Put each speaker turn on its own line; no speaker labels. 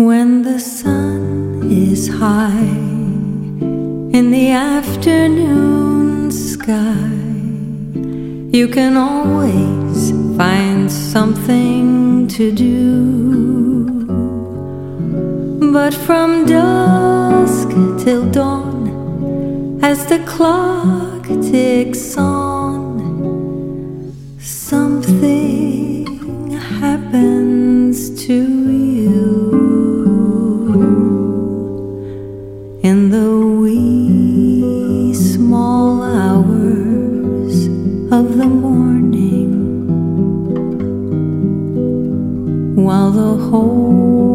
When the sun is high in the afternoon sky, you can always find something to do. But from dusk till dawn, as the clock ticks on, something happens to you. In the wee small hours of the morning, while the whole